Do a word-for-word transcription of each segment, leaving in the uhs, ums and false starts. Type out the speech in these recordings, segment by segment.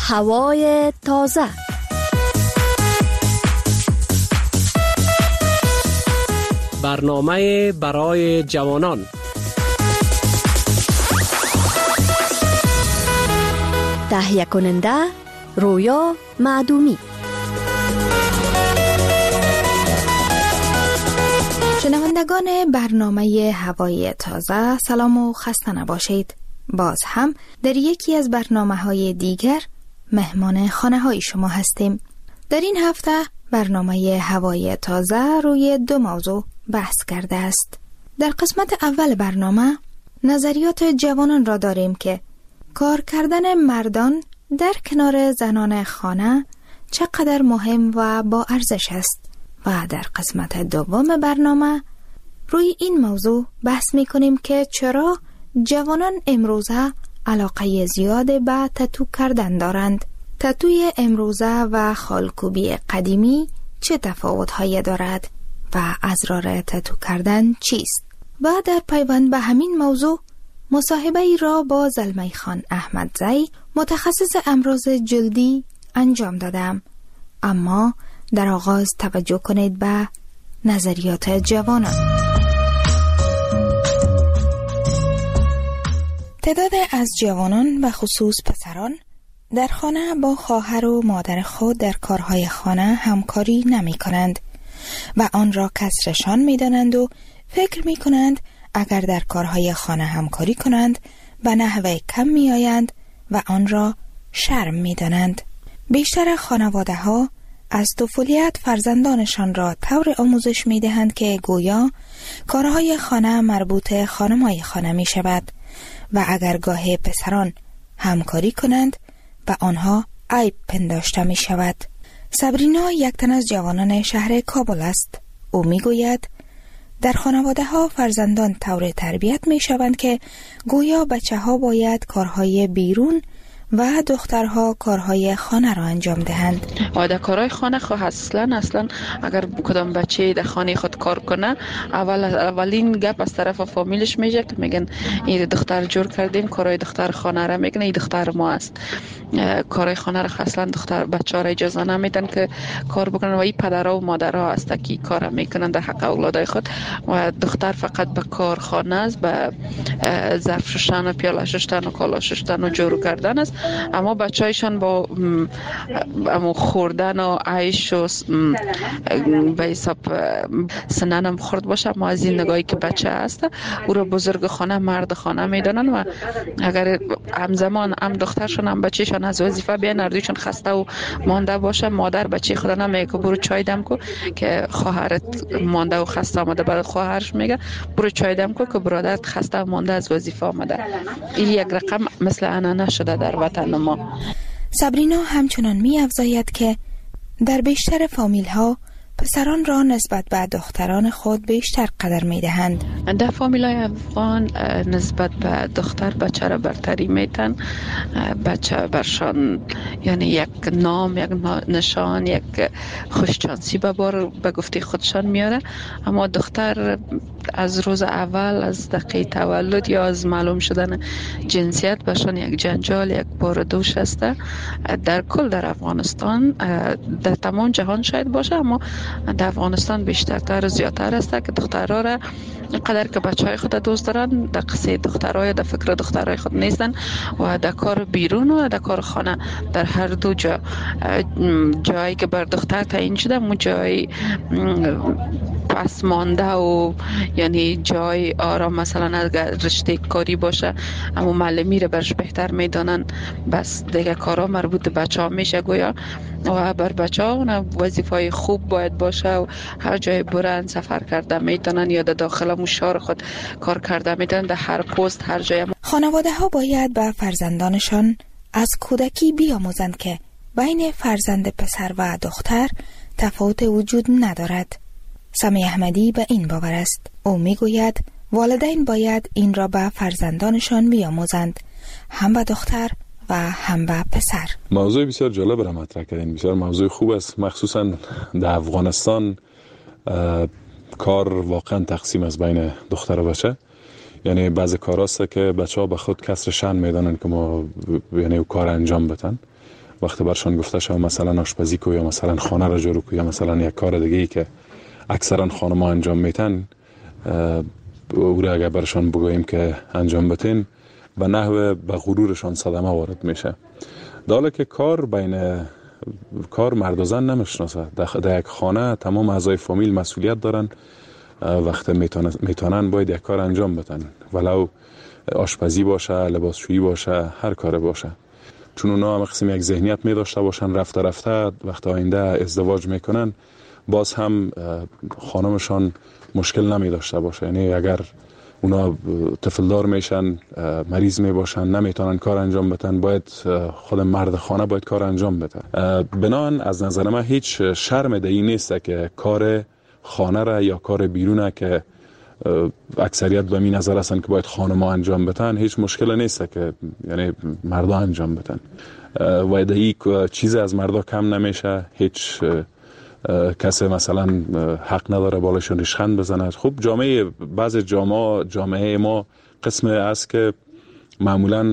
هوای تازه. برنامه برای جوانان. تهیه کننده رویا معدومی. شنوندگان برنامه هوای تازه، سلام و خسته نباشید. باز هم در یکی از برنامه‌های دیگر مهمان خانه‌های شما هستیم. در این هفته برنامه هوای تازه روی دو موضوع بحث کرده است. در قسمت اول برنامه نظریات جوانان را داریم که کار کردن مردان در کنار زنان خانه چقدر مهم و با ارزش است و در قسمت دوم برنامه روی این موضوع بحث می کنیم که چرا جوانان امروزه علاقه زیاد به تتو کردن دارند. تتوی امروزه و خالکوبی قدیمی چه تفاوت‌هایی دارد و اسرار تتو کردن چیست؟ و در پیوند به همین موضوع مصاحبه ای را با زلمی خان احمدزی متخصص امراض جلدی انجام دادم. اما در آغاز توجه کنید به نظریات جوانان. تعداد از جوانان و خصوص پسران در خانه با خواهر و مادر خود در کارهای خانه همکاری نمی کنند و آن را کسرشان می دانند و فکر می کنند اگر در کارهای خانه همکاری کنند به نحوه کم می آیند و آن را شرم می دانند. بیشتر خانواده ها از طفولیت فرزندانشان را طور آموزش می دهند که گویا کارهای خانه مربوط خانمای خانه می شود و اگر گاه پسران همکاری کنند و آنها عیب پنداشته می شود. صبرینا یک تن از جوانان شهر کابل است. او می گوید در خانواده ها فرزندان طور تربیت می شوند که گویا بچه ها باید کارهای بیرون و دخترها کارهای خانه را انجام دهند. و کارهای خانه خو اصلا اصلا اگر کدام بچه در خانه خود کار کنه اول اولین گپ از طرف فامیلش میشه که میگن این دختر جور کردیم، کارهای دختر خانه را میکنه، این دختر ما است. کارهای خانه را اصلا دختر بچه‌ها را اجازه نمیدن که کار بکنن و این پدرها و مادرها است که کار میکنن در حق اولادای خود و دختر فقط به کار خانه است، به ظرف شستن و پیاله شستن و کالا شستن و جور کردن است. اما بچه‌هایشان با امو خوردن و عیش و به حساب سنن هم خورد باشه، اما از این نگاهی که بچه است او را بزرگ خانه مرد خانه میدانن و اگر همزمان هم دخترشان هم بچه‌شان از وظیفه بیان اردوشان خسته و مانده باشه، مادر بچه خود نمیگه که برو چای دم کو که خواهرت مانده و خسته آمده، بعد خواهرش میگه برو چای دم کو که برادرت خسته و مانده از وظیفه آمده. این یک رقم مثل انانه شده در وطن ما. صبرینا همچنان می افزاید که در بیشتر فامیل ها پسران را نسبت به دختران خود بیشتر قدر می دهند. در فامیل های افغان نسبت به دختر بچه را برتری میتن. بچه برشان یعنی یک نام، یک نشان، یک خوششانسی به بار به گفته خودشان میاره. اما دختر از روز اول، از دقیقه تولد یا از معلوم شدن جنسیت برشان یک جنجال، یک بار دوش است. در کل در افغانستان، در تمام جهان شاید باشه اما در افغانستان بیشترتر و زیادتر است که دخترها را قدر که بچهای خود دوست دارن در قصه دخترها در فکر دخترهای خود نیستن و در کار بیرون و در کار خانه در هر دو جا جایی که بر دختر تعیین شده اون جایی پس مانده و یعنی جای آرام، مثلا اگر رشته کاری باشه اما معلمی رو برش بهتر میدانن، بس دیگه کارا مربوط به بچه ها میشه گویا و بر بچه ها اون وظیفه خوب باید باشه و هر جای برن سفر کرده میتونن یا در داخل مشار خود کار کرده میتونن، در هر پست هر جای. خانواده ها باید به فرزندانشان از کودکی بیاموزند که بین فرزند پسر و دختر تفاوت وجود ندارد. سمی احمدی به این باور است. او میگوید والدین باید این را به فرزندانشان بیاموزند، هم به دختر و هم به پسر. موضوع بسیار جالب را مطرح کردین، بسیار موضوع خوب است. مخصوصا در افغانستان کار واقعا تقسیم از بین دختر و بچه. یعنی بعضی کار هست که بچه ها به خود کسر شان میدانن که ما یعنی کار انجام بدن وقتی برشان گفته شود مثلا آشپزی کو یا مثلا خانه را جارو کو یا مثلا یک کار دیگه ای که اکثرا خانم‌ها انجام میتن، او را اگر برشان بگوییم که انجام بتین به نحو به غرورشان صدمه وارد میشه. داله که کار بین کار مرد و زن نمیشناسه. در یک خانه تمام اعضای فامیل مسئولیت دارن، وقتی میتونن باید یک کار انجام بدن، ولو آشپزی باشه، لباسشویی باشه، هر کار باشه. چون اونا هم قسم یک ذهنیت می داشته باشن، رفته رفته وقت آینده ازدواج میکنن باز هم خانمشان مشکل نمی داشته باشه. یعنی اگر اونا طفلدار میشن، مریض می باشن، نمیتونن کار انجام بدن، باید خود مرد خانه باید کار انجام بده. بنان از نظر من هیچ شرم ده این نیست که کار خانه را یا کار بیرونه که اکثریت به می نظر هستن که باید خانم‌ها انجام بدن، هیچ مشکل نیست که یعنی مردا انجام بدن و ده این چیز از مردا کم نمیشه. هیچ کسی مثلا حق نداره بالاشون ریشخند بزنه. خب جامعه بعض جامعه جامعه ما قسم است که معمولا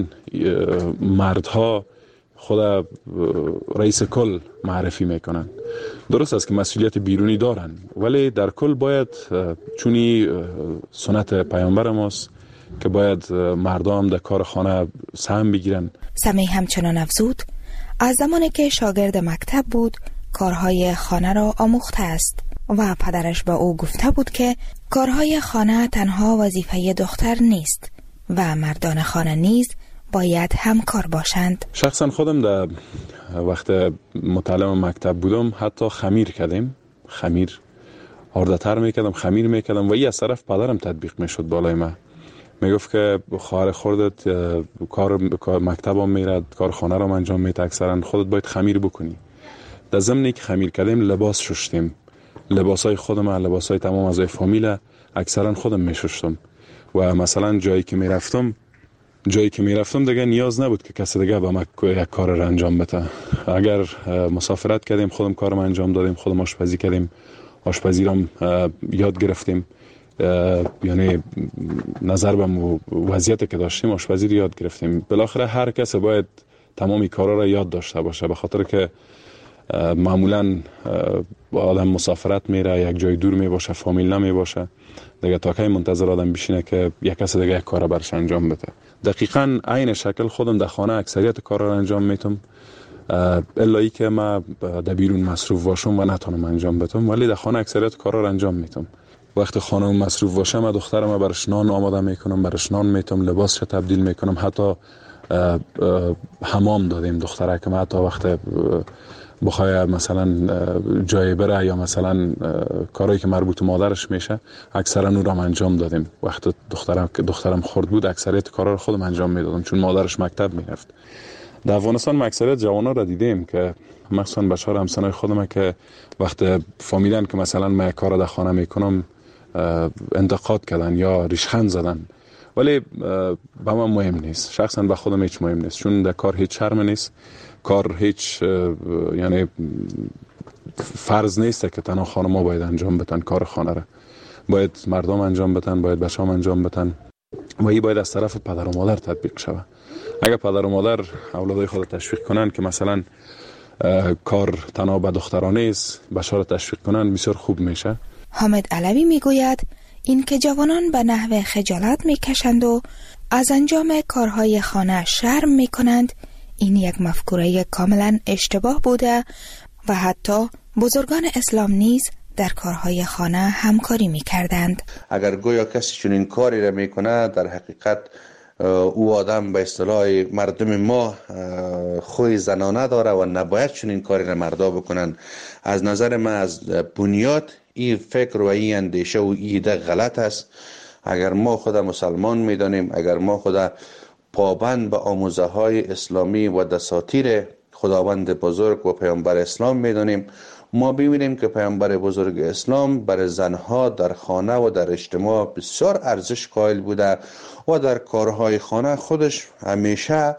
مردها خود رئیس کل معرفی میکنن. درست است که مسئولیت بیرونی دارن، ولی در کل باید چونی سنت پیامبر ماست که باید مردم در کار خانه سهم بگیرن. سمی همچنان افزود از زمانی که شاگرد مکتب بود کارهای خانه را آموخته است و پدرش به او گفته بود که کارهای خانه تنها وظیفه دختر نیست و مردان خانه نیز باید همکار باشند. شخصا خودم در وقت متعلم مکتب بودم حتی خمیر کردیم، خمیر آرده تر میکردم، خمیر میکردم و این از طرف پدرم تطبیق میشد بالای من. میگفت که خواهر خودت کار مکتب هم میرد، کار خانه رو انجام میده، اکثرا خودت باید خمیر بکنی. در ضمنی که خمیر کردیم لباس شستیم، لباسای خودم، لباسای تمام اعضای فامیل اکثرا خودم میشستم و مثلا جایی که میرفتم جایی که میرفتم دیگه نیاز نبود که کسی دیگه به من یک کار رو انجام بده. اگر مسافرت کردیم خودم کارم انجام دادیم، خودم آشپزی کردیم، آشپزی رو یاد گرفتیم، یعنی نظر به وضعیتی که داشتیم آشپزی رو یاد گرفتیم. بالاخره هر کس باید تمامی کارا رو یاد داشته باشه، به خاطر که معمولا آدم مسافرت میره، یک جای دور می باشه، فامیل نمی باشه دیگه، تا کی منتظر آدم بشینه که یک کس دیگه یک کار برش انجام بده. دقیقاً عین شکل خودم در خانه اکثریت کارا رو انجام میتم، الا ای که ما در بیرون مصروف باشم و نتونم انجام بدم، ولی در خانه اکثریت کارا رو انجام میتم. وقتی خانم مصروف باشه من دخترم برش نان آماده میکنم، برش نان میتم، لباسش تبدیل میکنم، حتی حمام دادیم دختره که حتی وقتی بخواه مثلا جای بره یا مثلا کارهایی که مربوط مادرش میشه اکثرا او را انجام دادیم. وقتی دخترم که دخترم خرد بود اکثریت کارا رو خودم انجام میدادم چون مادرش مکتب میرفت. در افغانستان اکثریت جوانا را دیدیم که مخصوصا بچه‌ها همسنای خودم که وقتی فهمیدن که مثلا من کار در خانه میکنم انتقاد کردن یا ریشخند زدن، ولی به من مهم نیست، شخصا به خودم هیچ مهم نیست، چون در کار هیچ شرم نیست. کار هیچ یعنی فرض نیست که تنها خانم‌ها باید انجام بدن کار خانه را، باید مردم انجام بدن، باید بچه‌ها انجام بدن و این باید از طرف پدر و مادر تطبیق شود. اگر پدر و مادر اولادای خود تشویق کنن که مثلا کار تنها به دخترانه است، بچه‌ها را تشویق کنن بسیار خوب میشه. حامد علوی میگوید این که جوانان به نحو خجالت میکشند و از انجام کارهای خانه شرم میکنند، این یک مفکوره کاملا اشتباه بوده و حتی بزرگان اسلام نیز در کارهای خانه همکاری میکردند. اگر گویا کسی چون این کاری را میکنه، در حقیقت او آدم به اصطلاح مردم ما خوی زنانه داره و نباید چون این کاری را مردا بکنن. از نظر من از بنیاد این فکر و این اندیشه و ایده غلط است. اگر ما خود مسلمان میدانیم، اگر ما خود پابند به آموزه های اسلامی و دساتیر خداوند بزرگ و پیامبر اسلام میدانیم، ما ببینیم که پیامبر بزرگ اسلام بر زنها در خانه و در اجتماع بسیار ارزش قائل بوده و در کارهای خانه خودش همیشه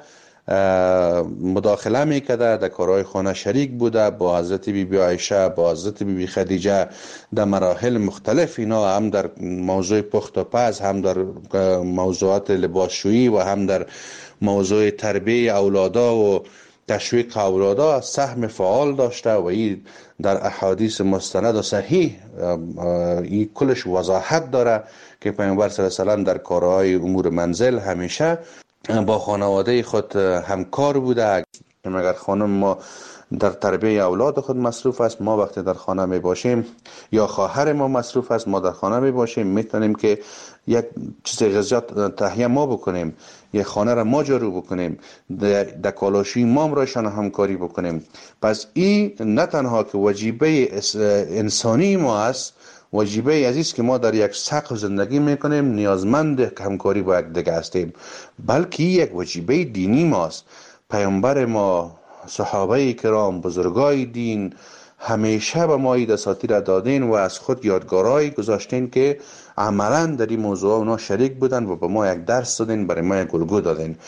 مداخله میکرده، در کارهای خانه شریک بوده، با حضرت بی بی عایشه، با حضرت بی بی خدیجه در مراحل مختلف، اینا هم در موضوع پخت و پز، هم در موضوعات لباسشویی و هم در موضوع تربیه اولادا و تشویق اولادا سهم فعال داشته و این در احادیث مستند و صحیح این کلش وضاحت داره که پیامبر صلی الله علیه و سلم در کارهای امور منزل همیشه با خانواده خود همکار بوده. اگر خانم ما در تربیت اولاد خود مصروف است، ما وقتی در خانه می باشیم یا خواهر ما مصروف است، ما در خانه می باشیم، میتونیم که یک چیز غذات تهیه ما بکنیم، یک خانه را ما جارو بکنیم، در کالاشوی ما رایشان همکاری بکنیم. پس این نه تنها که وجیبه انسانی ما است، وجیبه عزیز که ما در یک سقف زندگی میکنیم، نیازمند همکاری با یک دیگه هستیم، بلکه یک وجیبه دینی ماست. پیامبر ما، صحابه کرام، بزرگای دین همیشه به ما این دساتیر دادین و از خود یادگارایی گذاشتین که عملا در این موضوع اونا شریک بودن و به ما یک درس دادین، برای ما یک الگو دادین.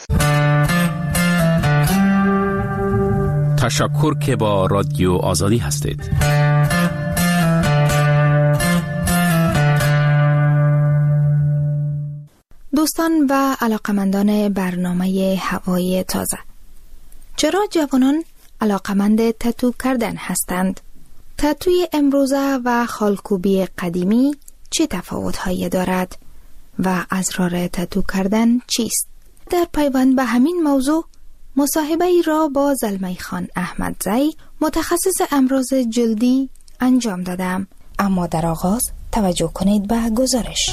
تشکر که با رادیو آزادی هستید. دوستان و علاقمندان برنامه هوای تازه، چرا جوانان علاقمند تتو کردن هستند؟ تتوی امروزه و خالکوبی قدیمی چه تفاوت‌هایی دارد و اسرار تتو کردن چیست؟ در پیوند به همین موضوع مصاحبه‌ای را با زلمی خان احمدزی متخصص امراض جلدی انجام دادم. اما در آغاز توجه کنید به گزارش.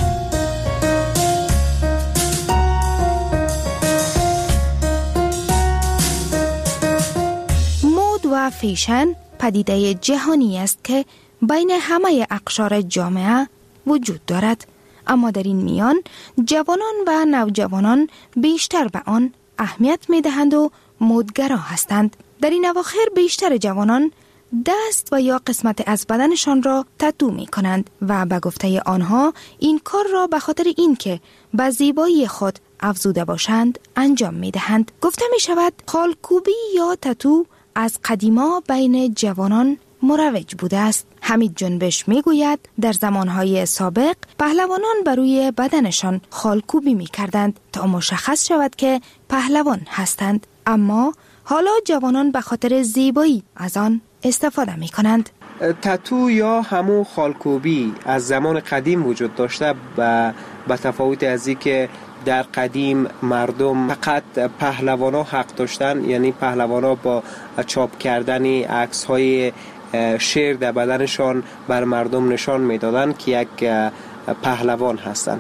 مد و فیشن پدیده جهانی است که بین همه اقشار جامعه وجود دارد، اما در این میان جوانان و نوجوانان بیشتر به آن اهمیت می‌دهند و مدگرا هستند. در این اواخر بیشتر جوانان دست و یا قسمت از بدنشان را تتو می کنند و به گفته آنها این کار را به خاطر این که به زیبایی خود افزوده باشند انجام می دهند. گفته می شود خالکوبی یا تتو از قدیما بین جوانان مروج بوده است. حمید جنبش می گوید در زمانهای سابق پهلوانان بر روی بدنشان خالکوبی می کردند تا مشخص شود که پهلوان هستند، اما حالا جوانان به خاطر زیبایی از آن استفاده می کنند. تتو یا همون خالکوبی از زمان قدیم وجود داشته و به تفاوت از این که در قدیم مردم فقط پهلوانا حق داشتن، یعنی پهلوانا با چاپ کردن عکس های شیر در بدنشان بر مردم نشان میدادن که یک پهلوان هستند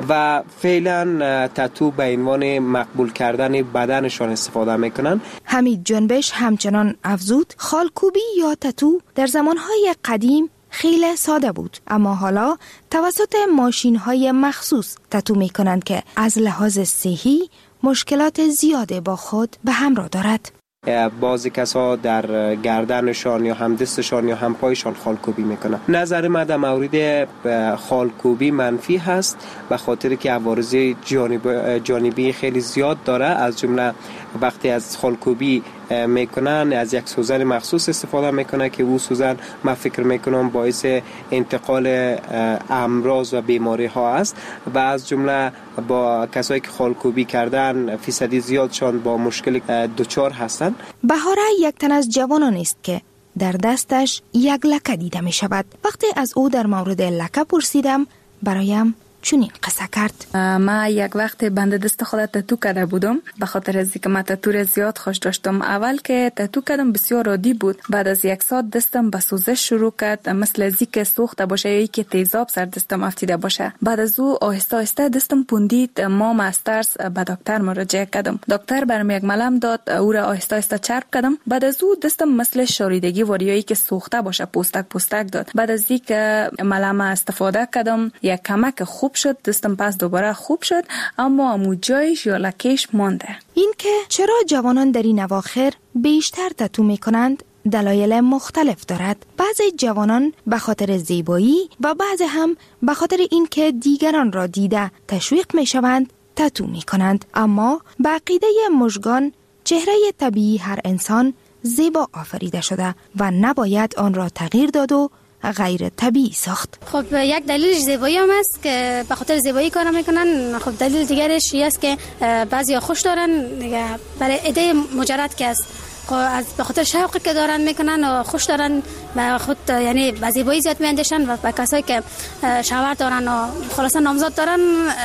و فعلا تتو به عنوان مقبول کردن بدنشان استفاده میکنن. حمید جنبش همچنان افزود خالکوبی یا تتو در زمانهای قدیم خیلی ساده بود، اما حالا توسط ماشین‌های مخصوص تتو میکنند که از لحاظ صحی مشکلات زیاده با خود به همراه دارد. بعضی کسا در گردنشان یا هم دستشان یا هم پایشان خالکوبی میکنن. نظر من در مورد خالکوبی منفی هست به خاطر که عوارض جانب جانبی خیلی زیاد داره. از جمله وقتی از خالکوبی میکنن از یک سوزن مخصوص استفاده میکنن که او سوزن من فکر میکنم باعث انتقال امراض و بیماری ها است و از جمله با کسایی که خالکوبی کردن فیصدی زیادشان با مشکل دچار هستند. بهاره یک تن از جوانان است که در دستش یک لکه دیده می شود. وقتی از او در مورد لکه پرسیدم برایم چونین قصه کرد. ما یک وقت بند دست خود تتو کرده بودم به خاطر از اینکه من تتو را زیاد خوش داشتم. اول که تتو کردم بسیار عادی بود، بعد از یک ساعت دستم به سوزش شروع کرد، مثل از اینکه سوخته باشه یا اینکه تیزاب سر دستم افتیده باشه. بعد از او آهسته آهسته دستم پوندید. ما از ترس به دکتر مراجعه کردم. دکتر برام یک ملم داد، او را آهسته آهسته چرب کردم. بعد از او دستم مثل شاریدگی وریایی که سوخته باشه پوستک پوستک داد. بعد از اینکه ملم استفاده کردم یک کمک خوب شد، دستم پس دوباره خوب شد، اما امو جایش یا لکهش مانده. این که چرا جوانان در این اواخر بیشتر تتو می کنند دلایل مختلف دارد. بعضی جوانان به خاطر زیبایی و بعضی هم به خاطر این که دیگران را دیده تشویق می شوند تتو می کنند. اما به عقیده مژگان چهره طبیعی هر انسان زیبا آفریده شده و نباید آن را تغییر داد و غیر طبیعی ساخت. خب یک دلیلش زیبایی هم است که به خاطر زیبایی کار میکنن. خب دلیل دیگرش این است که بعضیا خوش دارن دیگه، برای ایده مجرد که است از به خاطر شوقی که دارن میکنن و خوش دارن و خود یعنی به زیبایی زیاد میاندیشن و به کسایی که شوهر دارن و خلاصا نامزد دارن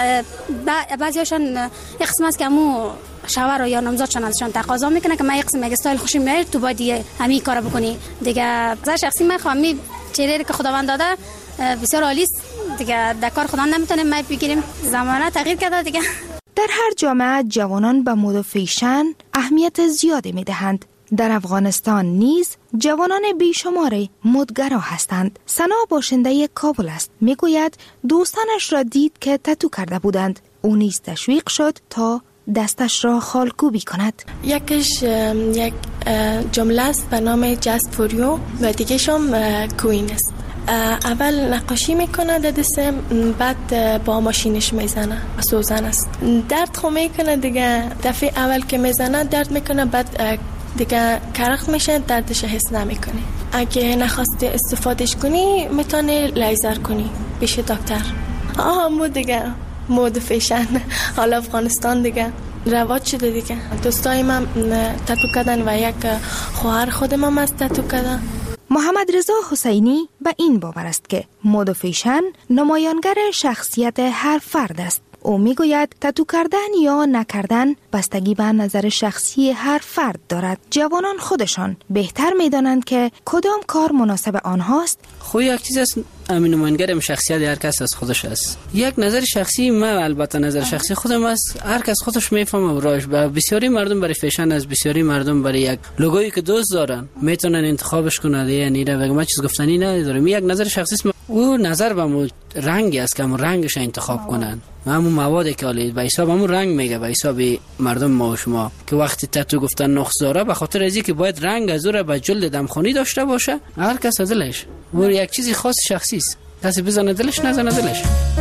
بعضیاشون یک قسم است که مو شوهر یا نامزدشون ازشون تقاضا میکنه که من یک قسم استایل خوشی میاد تو باید همین کارو بکنی دیگه. از شخصی من خواهم می چهره که خداوند داده بسیار عالی است دیگه، در کار خدا نمیتونیم ما بگیریم، زمانه تغییر کرده دیگه. در هر جامعه جوانان به مد و فیشن اهمیت زیادی میدهند. در افغانستان نیز جوانان بیشماری مدگرا هستند. سنا باشنده کابل است. میگوید دوستانش را دید که تتو کرده بودند. او نیز تشویق شد تا دستش را خالکوبی کند. یکیش یک جمله است به نام جست فوریو و دیگه شم کوین است. اول نقاشی میکنه در دستم، بعد با ماشینش میزنه، سوزن است. درد خو میکنه دیگه، دفعه اول که میزنه درد میکنه، بعد دیگه کرخ میشه، دردش حس نمیکنی. اگه نخواستی استفادهش کنی میتونی لیزر کنی پیش دکتر. آه مو دیگه مود فیشن حالا افغانستان دیگه رواج شده دیگه. دوستای من تتو کردن و یک خواهر خودم هم از تتو کردن. محمد رضا حسینی به این باور است که مد و فیشن نمایانگر شخصیت هر فرد است. او میگوید تتو کردن یا نکردن بستگی به نظر شخصی هر فرد دارد. جوانان خودشان بهتر میدانند که کدام کار مناسب آنهاست. خو یک چیز است، امین نمایانگر شخصیت هر کس از خودش است. یک نظر شخصی من، البته نظر شخصی خودم است، هر کس خودش میفهمه براش. و بسیاری مردم برای فیشن از بسیاری مردم برای یک لوگویی که دوست دارن میتونن انتخابش کنن. یعنی را ما چیز گفتنی ندارم، یک نظر شخصی است. او نظر به مو رنگی است که همون رنگش انتخاب کنن، همون موادی که حالی به حساب همون رنگ میگه به حساب مردم ما و شما که وقتی تتو گفتن نقص داره به خاطر ازی که باید رنگ از او را به جلد دمخونی داشته باشه. هر کس از دلش و یک چیزی خاص شخصی است، کسی بزنه دلش نزنه دلش.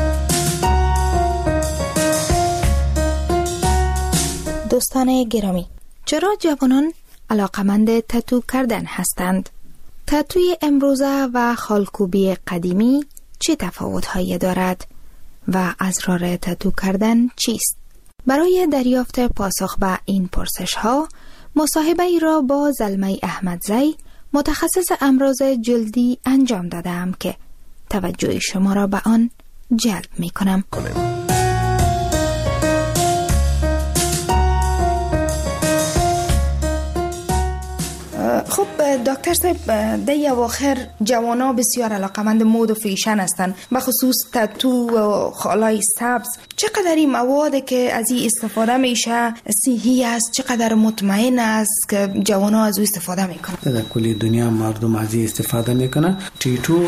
دوستان گرامی، چرا جوانان علاقمند تتو کردن هستند؟ تتوی امروزه و خالکوبی قدیمی چه تفاوت‌هایی دارد و اسرار تتو کردن چیست؟ برای دریافت پاسخ به این پرسش‌ها مصاحبه ای را با زلمه احمدزی متخصص امراض جلدی انجام دادم که توجه شما را به آن جلب می کنم. خب دکتر صاحب، در اواخر جوانا بسیار علاقمند مد و فیشن هستند، به خصوص تتو و خالای سبز. چقدر این مواد که از این استفاده میشه صحی است، چقدر مطمئن است که جوانا از او استفاده میکنن؟ در کل دنیا مردم از این استفاده میکنن. تتو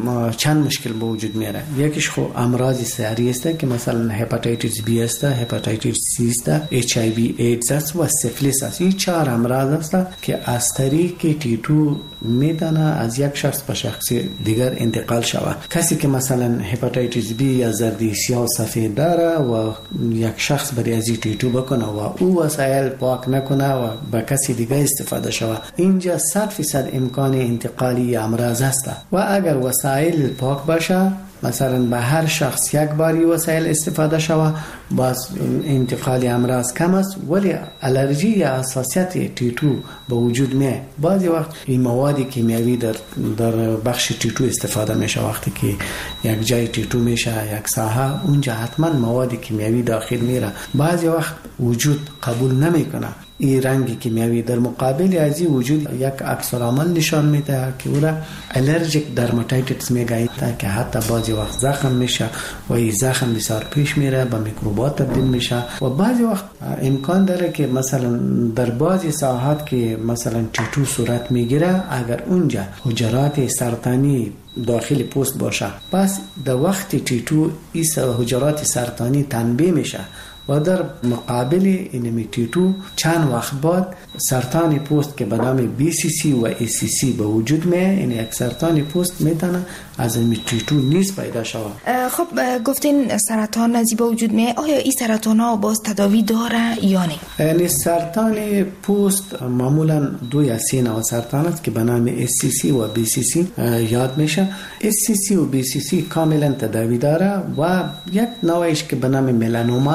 چند مشکل به وجود میاره. یکیش خو امراض ساری است که مثلا هپاتیتیس بی است، هپاتیتیس سی است، اچ آی وی ایدز است و سیفلیس است. این چهار امراض است که از طریق تتو میتونه از یک شخص به شخص دیگر انتقال شود. کسی که مثلا هپاتیتیس بی یا زردی سیاه سفید داره و یک شخص برای از تتو بکنه و او وسایل پاک نکنه و به کسی دیگر استفاده شود، اینجا صد فیصد امکان انتقالی امراض است. و اگر وسایل پاک باشه، مثلا به هر شخص یک باری وسایل استفاده شود، باز انتقال امراض کم است. ولی الرژی یا حساسیت تتو به وجود میاد. بعضی وقت این مواد کیمیایی در در بخش تتو استفاده میشه. وقتی که یک جای تتو میشه یک ساحه، اونجا حتما مواد کیمیایی داخل میره. بعضی وقت وجود قبول نمیکنه این رنگ کیمیایی. در مقابل از این وجود یک عکس العمل نشان میده که او را الرژیک درماتایتیس میگه که حتی بعضی وقت زخم میشه و این زخم بسیار پیش میره، به میکروبات تبدیل میشه. و بعضی وقت امکان داره که مثلا در بعضی ساحات که مثلا تتو صورت میگیره، اگر اونجا حجرات سرطانی داخل پوست باشه، پس در وقت تتو این حجرات سرطانی تنبیه میشه و در مقابل این تتو چند وقت بعد سرطان پوست که به نام بی سی سی و ای سی سی به وجود میاد. این یک سرطان پوست میتونه از این تتو نیز پیدا شود. خب گفتین سرطان نزی به وجود میاد، آیا این سرطان ها باز تداوی داره یا نه؟ یعنی سرطان پوست معمولا دو یا سه نوع سرطان است که به نام اس سی سی و بی سی سی یاد میشه. اس سی سی و بی سی سی کاملا تداوی داره و یک نوعش که به نام ملانوما است،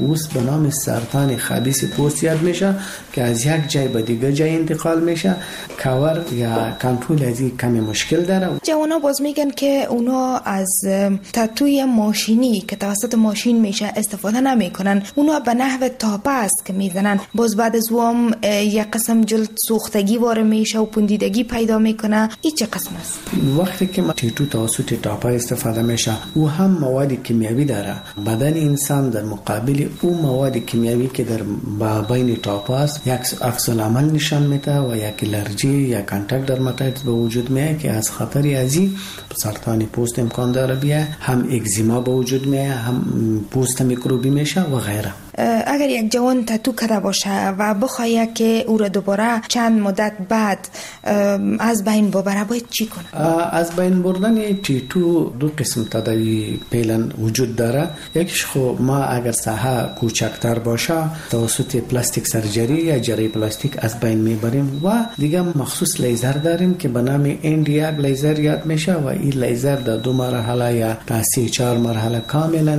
اوست به نام سرطان خبیث پوست یاد میشه که از یک جای به دیگه جای انتقال میشه. کاور یا کنترل از این کمی مشکل داره. جوانا باز میگن که اونا از تتوی ماشینی که توسط ماشین میشه استفاده نمیکنن، اونا به نحو تاپه است که میزنن، باز بعد از اون یک قسم جلد سوختگی وارد میشه و پوندیدگی پیدا میکنه. این چه قسم است؟ وقتی که تیتو توسط تاپه استفاده میشه او هم مواد کیمیایی داره. بدن انسان در مقابل او مواد کیمیایی که در بین تاپه است یک عکس العمل نشان میده و یک الرژی یا کانتاکت درماتایتس به وجود میاد که از خطر ازی سرطان پوست امکان داره بیه، هم اگزیما به وجود میاد، هم پوست میکروبی میشه و غیره. اگر یک جوان تتو کرده باشه و بخواه که او را دوباره چند مدت بعد از بین ببره باید چی کنه؟ از بین بردن تتو دو قسم تداوی فعلا وجود داره. یکیش خب ما اگر ساحه کوچکتر باشه توسط پلاستیک سرجری یا جراحی پلاستیک از بین میبریم و دیگه مخصوص لیزر داریم که به نام اندیاگ لیزر یاد میشه و این لیزر در دو مرحله یا سه چهار مرحله کاملا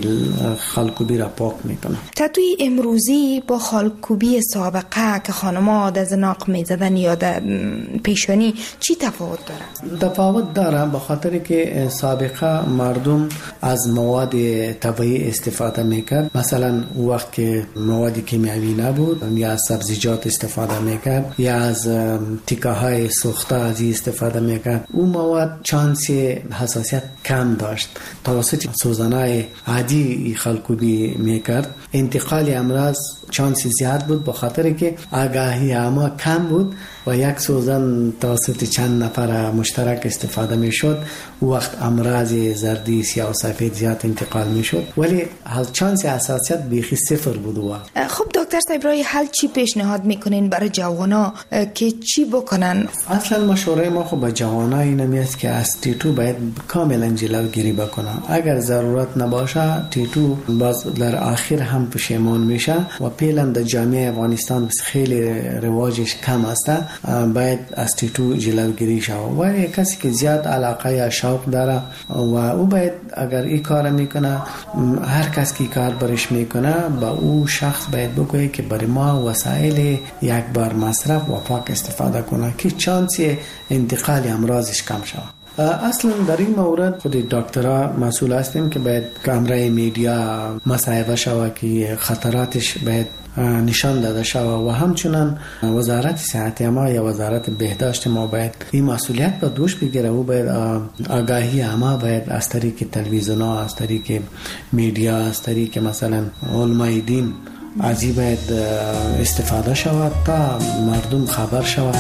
خالکوبی را پاک میکنه. تتوی امروزی با خالکوبی سابقه که خانم‌ها در زناق میزدن یا در پیشانی چی تفاوت داره؟ تفاوت داره به خاطر که سابقه مردم از مواد طبیعی استفاده میکرد. مثلا وقت که مواد کیمیایی نبود یا از سبزیجات استفاده میکرد یا از تیکه های سوخته از استفاده میکرد. اون مواد چانس حساسیت کم داشت. توسط سوزنای عادی خالکوبی میکرد. انتقال امراض چانس زیاد بود به خاطر که آگاهی عامه کم بود و یک سوزن توسط چند نفر مشترک استفاده میشد. وقت امراض زردی سیاه و سفید زیاد انتقال میشد ولی چانس حساسیت بیخی صفر بود. و خب دکتر صاحب رای حل چی پیشنهاد میکنین برای جوانا که چی بکنن؟ اصلا مشوره ما خب به جوانا این میست که از تیتو باید کاملا جلوگیری بکنن. اگر ضرورت نباشه تیتو باز در آخر هم پشیمان میشه و فعلا در جامعه افغانستان خیلی رواجش کم است. باید از تیتو جلوگیری شود و کسی که زیاد علاقه یا شوق داره و او باید اگر این کار میکنه هر کس که کار برش میکنه با او شخص باید بگویه که برای ما وسایل یک بار مصرف و پاک استفاده کنه که چانس انتقال امراضش کم شود. اصلا در این مورد خود دکترها مسئول هستیم که باید کامرای میدیا مصاحبه شود که خطراتش باید نشان داده شود و همچنان وزارت صحت ما یا وزارت بهداشت ما باید این مسئولیت به دوش بگیره و باید آگاهی ما باید از طریق تلویزیون ها، از طریق میدیا، از طریق مثلا علمای دین از این باید استفاده شود تا مردم خبر شود.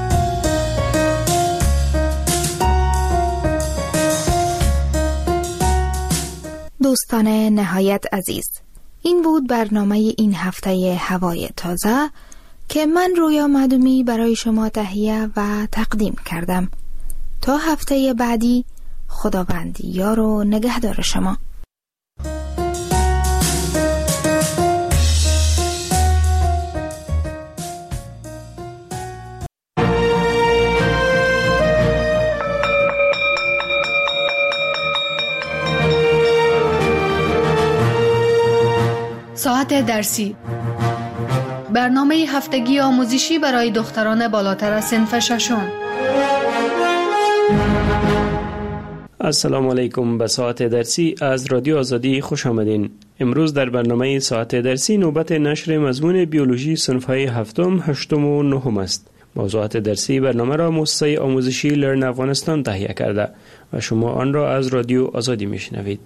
دوستان نهایت عزیز، این بود برنامه این هفته هوای تازه که من رویا معدومی برای شما تهیه و تقدیم کردم. تا هفته بعدی خداوند یار و نگهدار شما. ساعت درسی، برنامه هفتگی آموزشی برای دختران بالاتر از صنف ششم. السلام علیکم. به ساعت درسی از رادیو آزادی خوش آمدین. امروز در برنامه ساعت درسی نوبت نشر مضمون بیولوژی صنف‌های هفتم، هشتم و نهم است. موضوعات درسی برنامه را مؤسسه آموزشی لرن افغانستان تهیه کرده و شما آن را از رادیو آزادی میشنوید.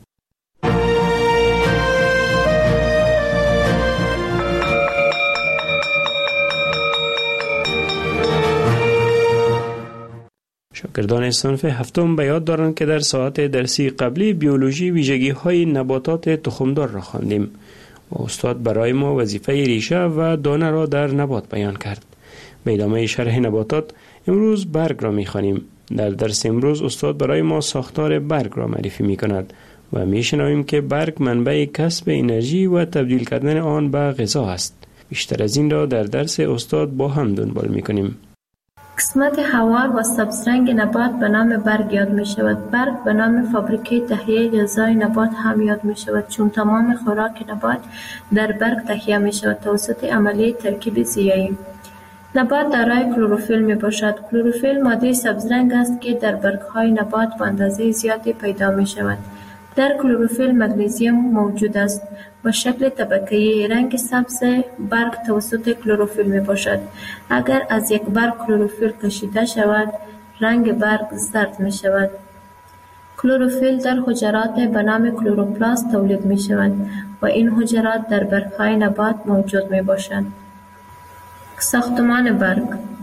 شاگردان صنف هفتم به یاد دارند که در ساعت درسی قبلی بیولوژی ویژگی های نباتات تخمدار را خواندیم و استاد برای ما وظیفه ریشه و دانه را در نبات بیان کرد. به ادامه شرح نباتات امروز برگ را می خوانیم. در درس امروز استاد برای ما ساختار برگ را معرفی می کند و می شنویم که برگ منبع کسب انرژی و تبدیل کردن آن به غذا است. بیشتر از این را در درس استاد با هم دنبال می کنیم. قسمت هوا و سبزرنگ نبات به نام برگ یاد می شود. برگ به نام فابریکه تهیه غذای نبات هم یاد می شود، چون تمام خوراک نبات در برگ تهیه می شود توسط عملیه ترکیب ضیایی. نبات دارای کلروفیل می باشد. کلروفیل ماده سبزرنگ است که در برگ‌های نبات به اندازه زیادی پیدا می شود. در کلروفیل مگنیزیم موجود است. با شکل طبقه‌ای رنگ سبز برگ توسط کلروفیل می باشد. اگر از یک برگ کلروفیل کشیده شود، رنگ برگ زرد می شود. کلروفیل در حجرات به نام کلوروپلاست تولید می شود و این حجرات در برگ‌های نبات موجود می باشند. ساختمان برگ.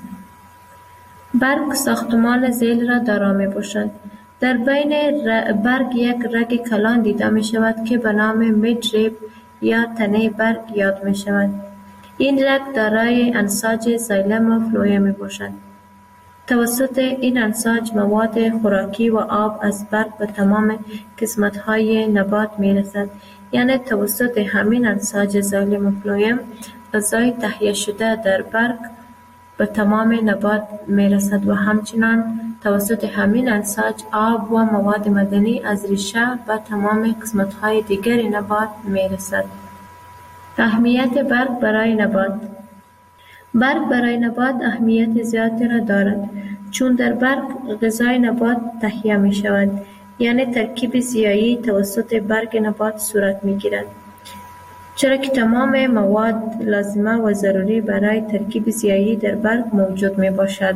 برگ ساختمان ذیل را دارا می باشد. در بین برگ یک رگ کلان دیده می شود که به نام میدریب یا تنه برگ یاد می شود. این رگ دارای انساج زایلم و فلویم می باشد. توسط این انساج مواد خوراکی و آب از برگ به تمام قسمت‌های نبات می رسد. یعنی توسط همین انساج زایلم و فلویم غذای تهیه شده در برگ به تمام نبات می رسد و همچنان توسط همین انساج آب و مواد معدنی از ریشه به تمام قسمت‌های دیگر نبات می رسد. اهمیت برگ برای نبات. برگ برای نبات اهمیت زیادی را دارد، چون در برگ غذای نبات تهیه می شود، یعنی ترکیب ضیایی توسط برگ نبات صورت می گیرد، چرا که تمام مواد لازمه و ضروری برای ترکیب ضیایی در برگ موجود می باشد.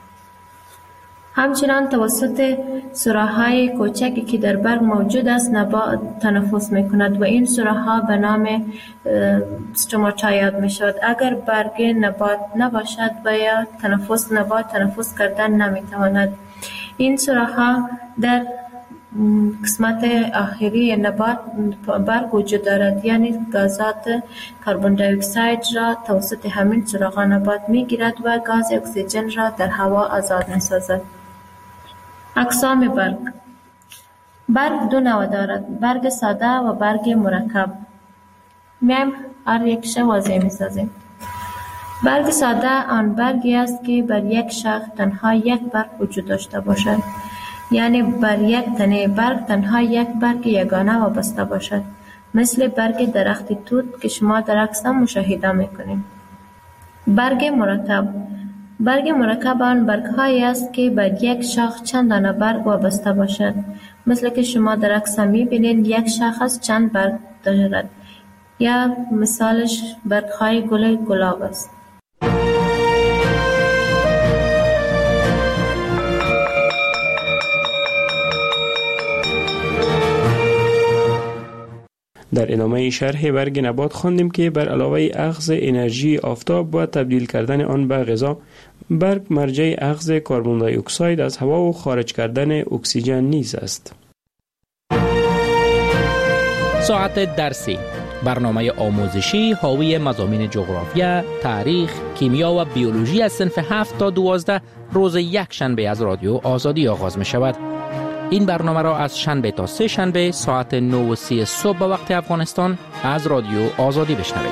همچنان توسط سوراخ‌های کوچکی که در برگ موجود است نبات تنفس می کند و این سوراخ‌ها به نام استوماتا یاد می شود. اگر برگ نبات نباشد و یا تنفس نبات تنفس کردن نمی تواند. این سوراخ‌ها در قسمت آخری نبات برگ وجود دارد، یعنی گازات کربن دی اکساید را توسط همین سوراخ‌ها نبات می گیرد و گاز اکسیژن را در هوا آزاد می سازد. اقسام برگ. برگ دو نوع دارد: برگ ساده و برگ مرکب. میایم هر یکش واضح می سازیم. برگ ساده آن برگی است که بر یک شاخ تنها یک برگ وجود داشته باشد، یعنی بر یک تنه برگ تنها یک برگ یگانه وابسته باشد، مثل برگ درخت توت که شما در عکس مشاهده میکنید. برگ مرکب. برگ مرکب آن برگ‌هایی است که بر یک شاخ چند دانه برگ وابسته باشد، مثل که شما در عکس می‌بینید یک شاخ چند برگ دارد، یا مثالش برگ‌های گل گلاب است. در ادامه شرح برگ نبات خواندیم که بر علاوه اخذ انرژی آفتاب و تبدیل کردن آن به غذا، برگ مرجع اخذ کربن دی اکساید از هوا و خارج کردن اکسیژن نیز است. ساعت درسی، برنامه آموزشی حاوی مضامین جغرافیا، تاریخ، کیمیا و بیولوژی از صنف هفت تا دوازده روز یک شنبه از رادیو آزادی آغاز می شود. این برنامه را از شنبه تا سه شنبه ساعت نه و سی صبح به وقت افغانستان از رادیو آزادی بشنوید.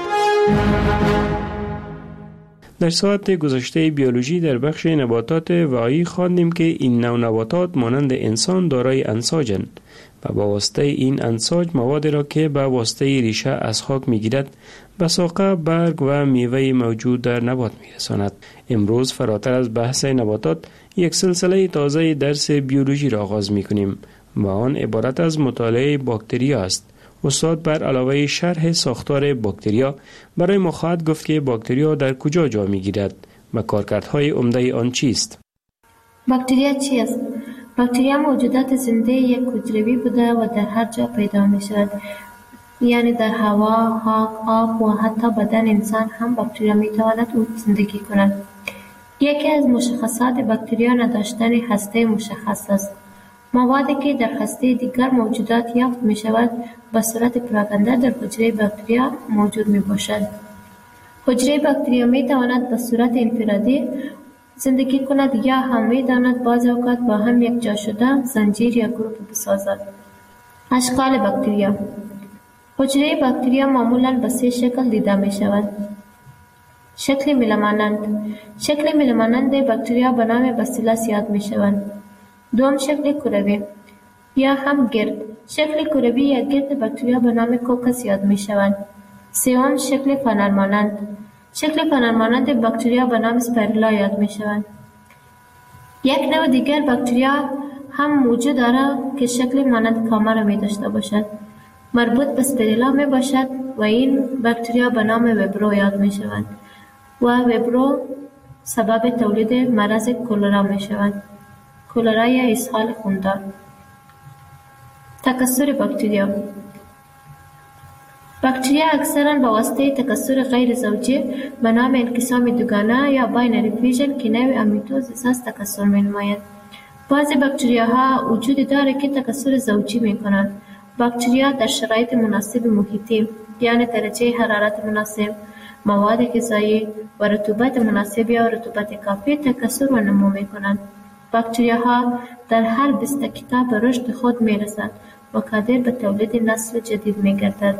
در ساعت گذشته بیولوژی در بخش نباتات واعی خواندیم که این نوع نباتات مانند انسان دارای انساجند و با واسطه این انساج مواد را که به واسطه ریشه از خاک میگیرد به ساقه، برگ و میوه موجود در نبات میرساند. امروز فراتر از بحث نباتات یک سلسله تازه درس بیولوژی را آغاز میکنیم و آن عبارت از مطالعه باکتریا است. استاد بر علاوه شرح ساختار باکتریا برای ما خواهد گفت که باکتریا در کجا جا میگیرد و کارکردهای عمده آن چیست. باکتریا چی است؟ باکتریا موجودات زنده یک حجروی بوده و در هر جا پیدا می شود، یعنی در هوا، خاک، آب و حتی بدن انسان هم باکتریا می تواند زندگی کند. یکی از مشخصات باکتریا نداشتن هسته مشخص است. موادی که در هسته دیگر موجودات یافت می شود به صورت پراکنده در حجره باکتریا موجود می باشد. حجره باکتریا می تواند به صورت انفرادی زندگی کند یا هم می تواند بعض اوقات با هم یک جا شده زنجیر یا گروپ بسازد. اشکال باکتریا. حجره باکتریا معمولاً به سه شکل دیده می شود: شکل میله‌مانند. شکل میله‌مانند باکتریا به نام باسیلس یاد می شوند. دوم شکل کروی یا هم گرد. شکل کروی یا گرد باکتریا به نام کوکس یاد می شوند. سوم شکل فنر مانند. شکل فنر مانند باکتریا به نام اسپایرولا یاد می شوند. یک نوع دیگر باکتریا هم موجود دارد که شکل مانند کامه می داشته باشد. مربوط به اسپایرولا می باشد و این باکتریا به نام ویبرو یاد می شوند و ویبرو سبب تولید مرض کولرا می شوند. کولرا یا اسهال خوندار. تکثر باکتریا. باکتریا اکثرا با واسطه تکثر غیر زوجی به نام انقسام دوگانه یا باینری فیوژن که نوع امیتوز اساس تکثر می نماید. بعضی باکتریاها وجود دارد که تکثر زوجی می کنند. باکتریا در شرایط مناسب محیطی یعنی درجه حرارت مناسب، مواد غذایی و رطوبت مناسب یا رطوبت کافی تکثر و نمو می کنند. باکتریاها در هر بیست دقیقه به رشد خود می رسند و قادر به تولید نسل جدید می گردد.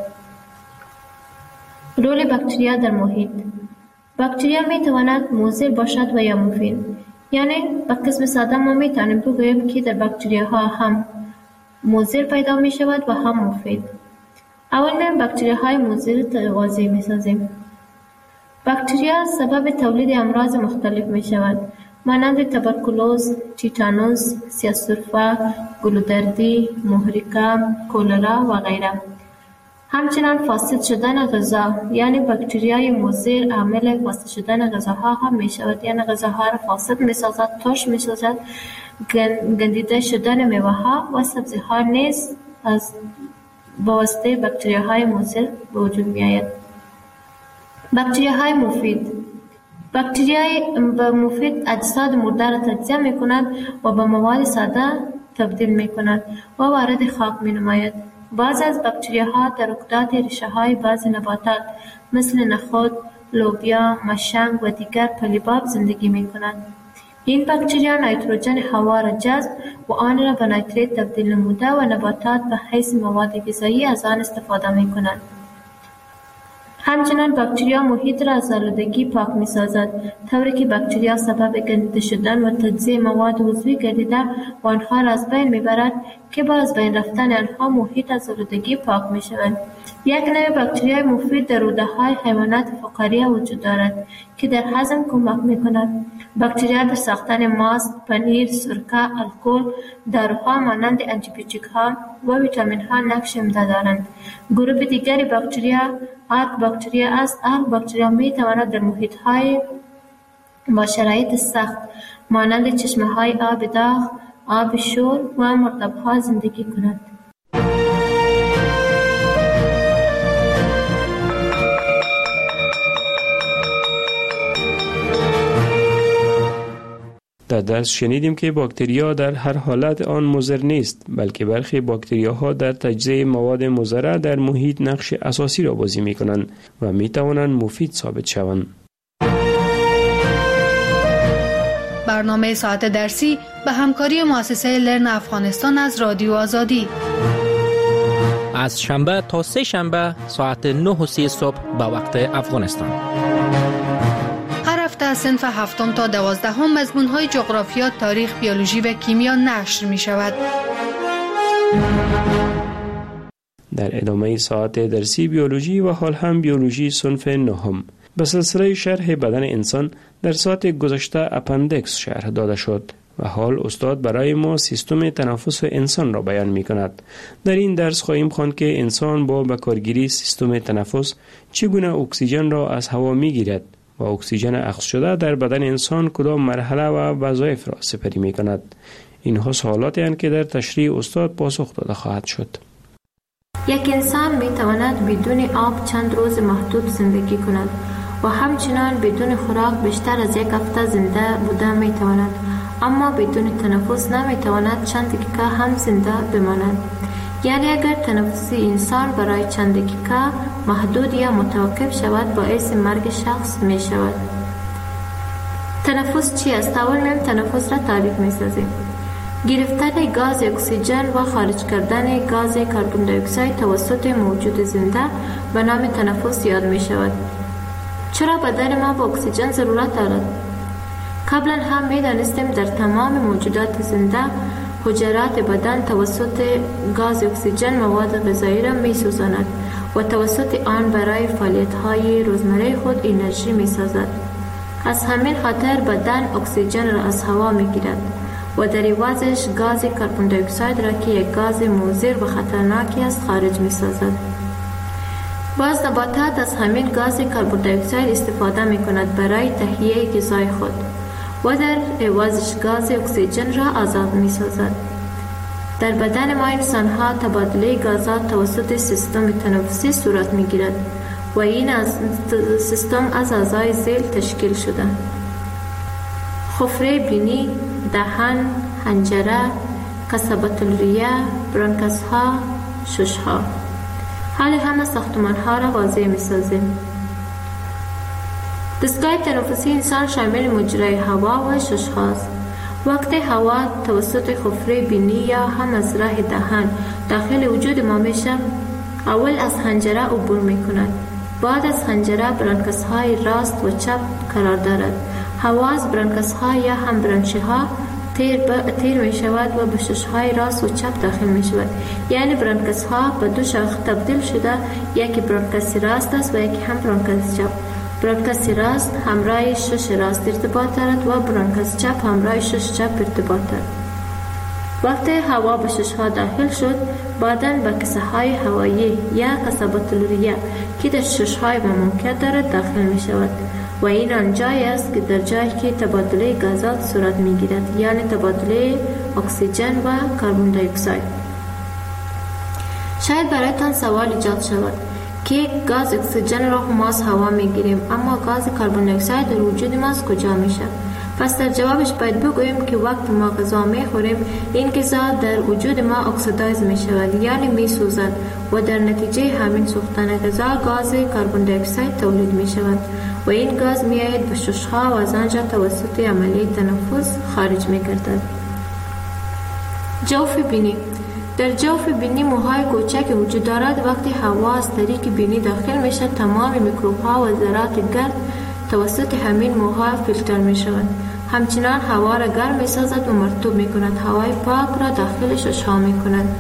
رول باکتریا در محیط. باکتریا می تواند مضر باشد و یا مفید. یعنی به قسم ساده ما می توانیم بگوییم که در باکتریاها هم مضر پیدا می شود و هم مفید. اول می باکتریاهای مضر توضیح می سازیم. باکتریا سبب تولید امراض مختلف می شود مانند تبرکلوز، تیتانوس، سیاه‌سرفه، گلودردی، محرقه، کولرا و غیره. همچنان فاسد شدن غذا یعنی باکتریای مضر عامل فاسد شدن غذاها هم می شود، یعنی غذاها را فاسد می سازد، ترش می سازد. گندیده شدن میوه ها و سبزی ها نیز از واسطه باکتریاهای مضر به وجود می آید. باکتریاهای مفید. باکتریای مفید اجساد مرده را تجزیه می کند و به مواد ساده تبدیل می کند و وارد خاک می نماید. بعض از باکتریاها در رکدات ریشه های بعض نباتات مثل نخود، لوبیا، مشنگ و دیگر پلیباب زندگی می کنند. این باکتریا نیتروژن هوا را جذب و آن را به نیتریت تبدیل نموده و نباتات به حیث مواد غذایی از آن استفاده می کنند. همچنان باکتریا محیط را از آلودگی پاک می سازد، طوری که باکتریا سبب گندیده شدن و تجزیه مواد عضوی گردیده و آنها را از بین می برد که با از بین رفتن آنها محیط از آلودگی پاک می شود. یک نوع باکتریای مفید در روده های حیوانات فقاریه وجود دارد که در هضم کمک می کند. باکتریا در ساختن ماست، پنیر، سرکه، الکل، داروها مانند آنتیبیوتیک ها و ویتامین ها نقش عمده دارند. گروه دیگری باکتریا آرک باکتریا است. آرک باکتریا می تواند در محیط های با شرایط سخت مانند چشمه های آب داغ، آب شور و مرطب ها زندگی کند. در درس شنیدیم که باکتریا در هر حالت آن مضر نیست، بلکه برخی باکتریاها در تجزیه مواد مضره در محیط نقش اساسی را بازی می کنند و می توانند مفید ثابت شوند. برنامه ساعت درسی به همکاری مؤسسه لرن افغانستان از رادیو آزادی. از شنبه تا سه شنبه ساعت نه و سی صبح به وقت افغانستان. هفته صنف هفتم تا دوازدهم مضمون‌های جغرافیا، تاریخ، بیولوژی و کیمیا نشر می شود. در ادامه ساعت درسی بیولوژی و حال هم بیولوژی صنف نهم به سلسله شرح بدن انسان در ساعت گذشته اپندکس شرح داده شد و حال استاد برای ما سیستم تنفس انسان را بیان می کند. در این درس خواهیم خواند که انسان با بکارگیری سیستم تنفس چگونه اکسیژن را از هوا می گیرد و اکسیژن اخذ شده در بدن انسان کدام مرحله و وظایف را سپری می کند. اینها سوالاتی هستند که در تشریح استاد پاسخ داده خواهد شد. یک انسان می تواند بدون آب چند روز محدود زندگی کند و همچنان بدون خوراک بیشتر از یک هفته زنده بوده می تواند، اما بدون تنفس نمی تواند چند دقیقه هم زنده بماند. یعنی اگر تنفس انسان برای چند دقیقه محدود یا متوقف شود باعث مرگ شخص می شود. تنفس چی است؟ اول میم تنفس را تعریف می سازیم. گرفتن گاز اکسیژن و خارج کردن گاز کربن دی اکساید توسط موجود زنده به نام تنفس یاد می شود. چرا بدن ما به اکسیژن ضرورت دارد؟ قبلا هم می دانستیم در تمام موجودات زنده حجرات بدن توسط گاز اکسیژن مواد غذایی را می سوزاند و توسط آن برای فعالیت های روزمره خود انرژی می سازد. از همین خاطر بدن اکسیژن را از هوا می گیرد و در عوضش گاز کربن دی اکساید را که یک گاز مضر و خطرناکی است خارج می سازد. باز نباتات از همین گاز کربن دی اکساید استفاده می کند برای تهیه غذای خود و در عوضش گاز اکسیژن را آزاد می سازد. در بدن ما انسان ها تبادله گازات توسط سیستم تنفسی صورت می گیرد و این از سیستم از اعضای ذیل تشکیل شده: خفره بینی، دهان، حنجره، قصبة الریه، برانکاس ها، شش ها. حال همه ساختمان ها را واضح می سازیم. دستگاه تنفسی انسان شامل مجرای هوا و شش هاست. وقتی هوا توسط خفره بینی یا هم از راه دهان داخل وجود ما میشه، اول از حنجره عبور می کند. بعد از حنجره برانکاس های راست و چپ قرار دارد. هوا از برانکاس ها یا هم برانچه ها تیر, تیر می شود و به شش های راست و چپ داخل می شود. یعنی برانکاس ها به دو شاخه تبدیل شده، یکی برانکاس راست است و یکی هم برانکاس چپ. برانکاس راست همراه شش راست ارتباط دارد و برانکاس چپ همراه شش چپ ارتباط دارد. وقتی هوا به شش ها داخل شد، بعداً به کسه های هوایی یا قصبة الریه که در شش های ممکن دارد داخل می شود و این آن جایی است که در جایی که تبادله گازات صورت می گیرد، یعنی تبادله اکسیژن و کربن دی اکساید. شاید برایتان سوال ایجاد شود که گاز اکسیژن را ما از هوا می گیریم، اما گاز کربن دی اکساید در وجود ما از کجا می شود؟ پس در جوابش باید بگوییم که وقت ما غذا می خوریم، این غذا در وجود ما اکسیدایز می شود، یعنی می سوزد و در نتیجه همین سوختن غذا گاز کربن دی اکساید تولید می شود و این گاز می آید به ششها و از آنجا توسط عملیه تنفس خارج می گردد. جوف بینی. در جوف بینی موهای کوچک وجود دارد. وقتی هوا از طریق بینی داخل می شود، تمام میکروب ها و ذرات گرد توسط همین موها فیلتر می شود. همچنان هوا را گرم می سازد و مرطوب می کند. هوای پاک را داخل ششها می کند.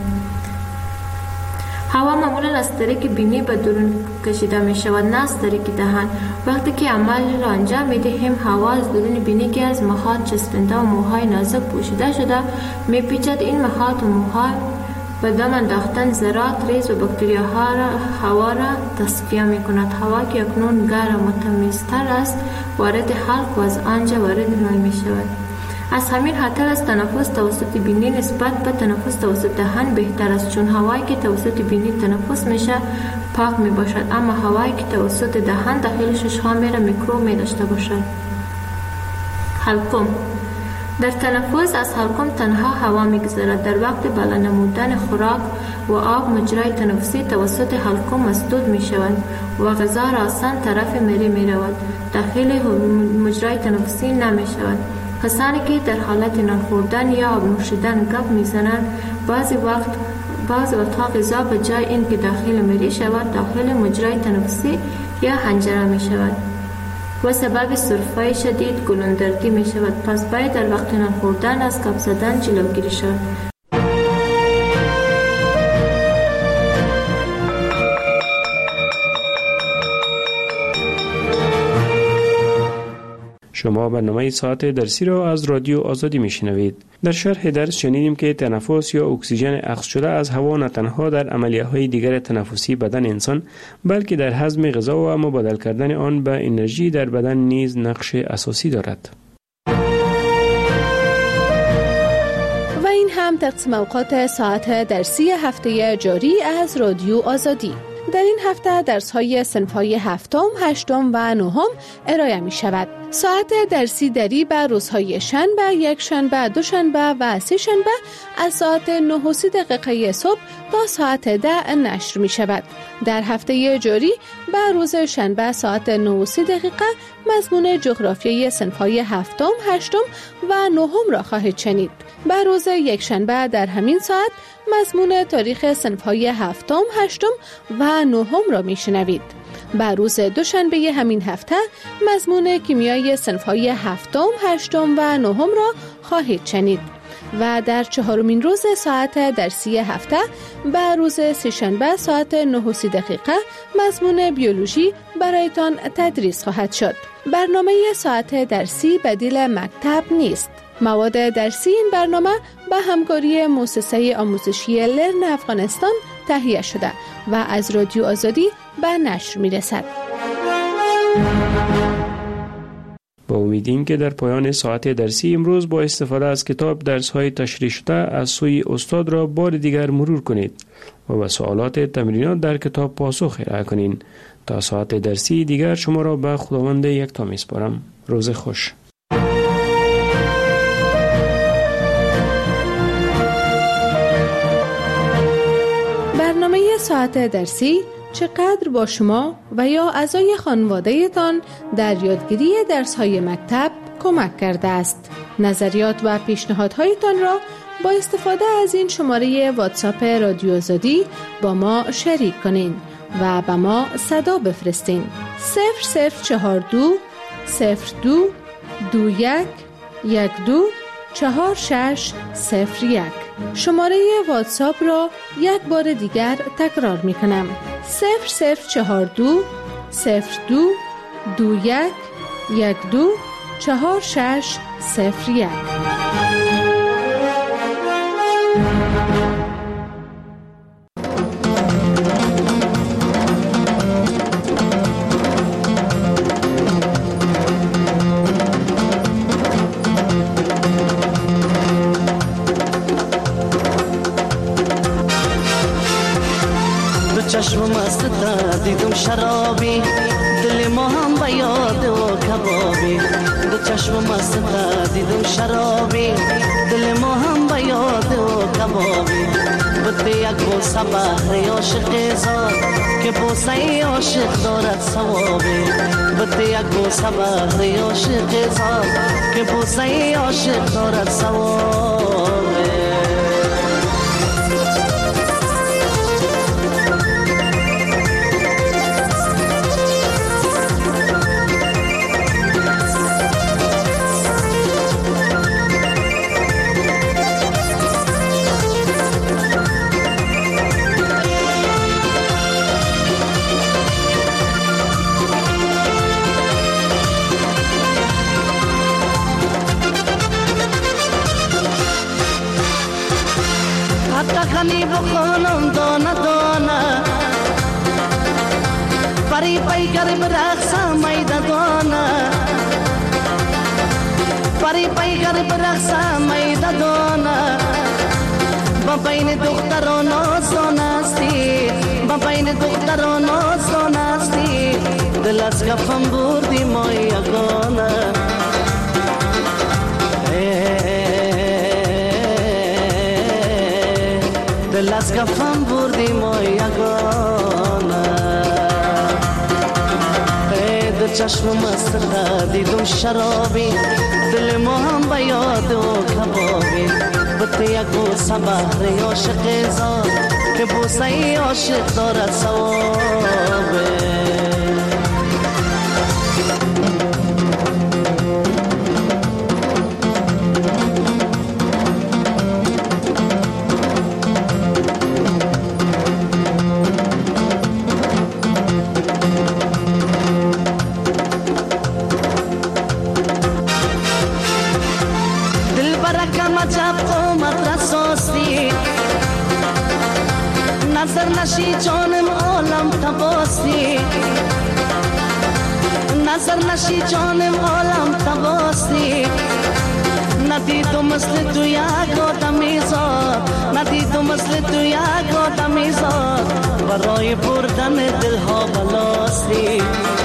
هوا معمولا از طریق بینی به درون کشیده می شود، نه از طریق دهان. وقتی که عمل را انجام می دهیم، هوا از درون بینی که از مخاط چسبنده و موهای نازک پوشیده شده می پیچد. این مخاط و موها به دم انداختن ذرات ریز و باکتریاها را هوا را تصفیه می کند. هوا که اکنون گرم و تمیزتر است وارد حلق و از آنجا وارد مای می شود. از همین خاطر از تنفس توسط بینی نسبت به تنفس توسط دهان بهتر است، چون هوایی که توسط بینی تنفس میشه پاک می باشد، اما هوایی که توسط دهان داخل ششها میره میکروب می داشته باشد. حلقوم. در تنفس از حلقوم تنها هوا میگذرد. در وقت بالا نمودن خوراک و آب مجرای تنفسی توسط حلقوم مسدود می شود و غذا را آسان طرف میری می رود، داخل مجرای تنفسی نمی شود. کسانی که در حالت نان خوردن یا آب نوشیدن گپ میزنند، بعضی وقت بعضی وقتها غذا به جای این که داخل میری شود داخل مجرای تنفسی یا حنجره می شود و سبب سرفه شدید گلوندردی می شود. پس باید در وقت نان خوردن از گپ زدن جلوگیری شود. شما برنامه ساعت درسی را از رادیو آزادی میشنوید. در شرح درس شنیدیم که تنفس یا اکسیژن اخذ شده از هوا نه تنها در عملیه‌های دیگر تنفسی بدن انسان، بلکه در هضم غذا و مبادله کردن آن به انرژی در بدن نیز نقش اساسی دارد. و این هم تقسیم اوقات ساعت درسی هفته جاری از رادیو آزادی. در این هفته درس‌های صنف‌های هفتم، هشتم و نهم ارائه می شود. ساعت درسی دری به روزهای شنبه، یک شنبه، دو شنبه و سه شنبه از ساعت نه و سی دقیقه صبح تا ساعت ده نشر می شود. در هفته جاری به روز شنبه ساعت نه و سی دقیقه مضمون جغرافیای صنف‌های هفتم، هشتم و نهم را خواهید شنید. به روز یک شنبه در همین ساعت مضمون تاریخ صنف‌های هفتم، هشتم و نهم را میشنوید. بر روز دوشنبه همین هفته مضمون کیمیای صنف‌های هفتم، هشتم و نهم را خواهید شنید و در چهارمین روز ساعت درسی هفته بر روز سه‌شنبه ساعت نه و سی دقیقه مضمون بیولوژی برایتان تدریس خواهد شد. برنامه ساعت درسی بدیل مکتب نیست. مواد درسی این برنامه به همکاری مؤسسه آموزشی لرن افغانستان تهیه شده و از رادیو آزادی به نشر می رسد. با امیدیم که در پایان ساعت درسی امروز با استفاده از کتاب درس‌های تشریح شده از سوی استاد را بار دیگر مرور کنید و به سوالات تمرینات در کتاب پاسخ ارائه کنید. تا ساعت درسی دیگر شما را به خداوند یکتا می‌سپارم. روز خوش. برنامه ساعت درسی چقدر با شما و یا اعضای خانواده تان در یادگیری درس‌های مکتب کمک کرده است؟ نظریات و پیشنهادهایتان را با استفاده از این شماره واتساپ رادیو آزادی با ما شریک کنین و به ما صدا بفرستین. صفر صفر چهار دو صفر دو دو یک یک دو چهار شش صفر یک. شماره واتساپ را یک بار دیگر تکرار می کنم. صفر صفر چهار دو صفر دو دو یک یک دو چهار شش صفر یک. چشم مست دیدم شرابی دل ما هم به یاد و کبابی. دو چشم مست دیدم شرابی دل ما هم به یاد و کبابی. بده یک بوسه بهر عاشق زاد که بوسه عاشق دارد ثوابی. بده یک بوسه بهر عاشق زاد که بوسه عاشق دارد ثوابی. خانی بخونم دانه دانه پری پیکر برقصم میده دانه پری پیکر برقصم میده دانه با بین دختران آسان استی با بین دختران آسان استی دل از کفم بردی ما یگانه. دل از کفم بردی ما یگانه. دو چشم مست دیدم شرابی دل ما هم به یاد و کبابی. بده یک بوسه بهر عاشق زاد که بوسه عاشق دارد ثوابی. نظر نشی جانم عالم تباستی نظر نشی جانم عالم تباستی. ندیدم مثل تو یک آدمی زاد ندیدم مثل تو یک آدمی زاد برای بردن دلها بلاستی.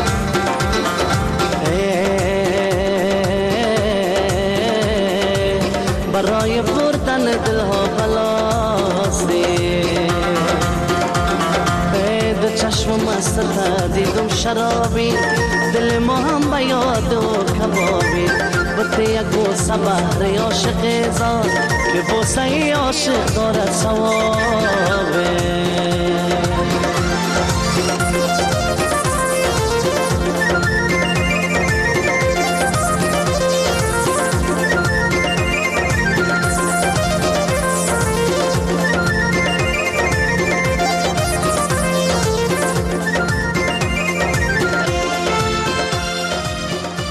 برای بردن دلها بلاستی. دو چشم مست دیدم شرابی دل ما هم به یاد و کبابی. بده یک بوسه بهر عاشق زاد که بوسه عاشق دارد ثوابی.